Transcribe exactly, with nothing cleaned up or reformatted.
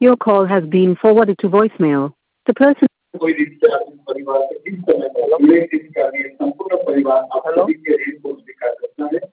Your call has been forwarded to voicemail. The person. कोई रिश्ते आपके परिवार से किस तरह का जुड़े, किस का ये संपूर्ण परिवार आपको हेलो देखिए रेनफोर्स दिखा सकता है।